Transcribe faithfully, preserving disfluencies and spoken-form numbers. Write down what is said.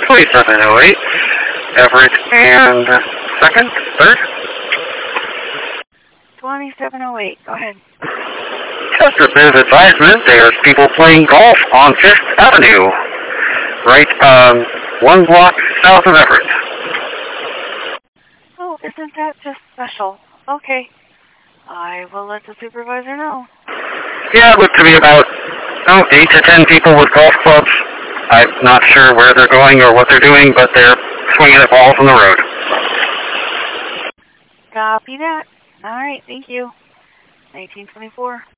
twenty-seven oh eight. Everett and second, third. twenty-seven oh eight, go ahead. Just a bit of advisement, there's people playing golf on fifth Avenue, right um, one block south of Everett. Oh, isn't that just special? Okay. I will let the supervisor know. Yeah, it looked to be about oh, eight to ten people with golf clubs. I'm not sure where they're going or what they're doing, but they're swinging at balls on the road. Copy that. All right, thank you. nineteen twenty-four.